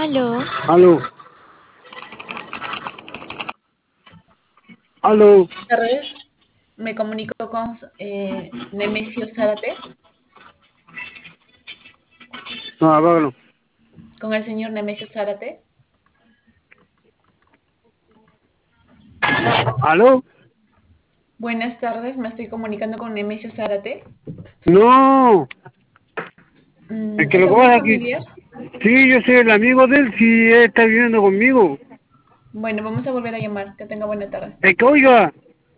Aló, Aló, aló. Tardes, me comunico con Nemesio Zárate, No, apágalo. con el señor Nemesio Zárate. Aló. Buenas tardes, me estoy comunicando con Nemesio Zárate. No, es que ¿Es lo que algún pasa es que familiar? sí, yo soy el amigo de él, si él está viviendo conmigo. Bueno, vamos a volver a llamar. Que tenga buena tarde. Es que oiga,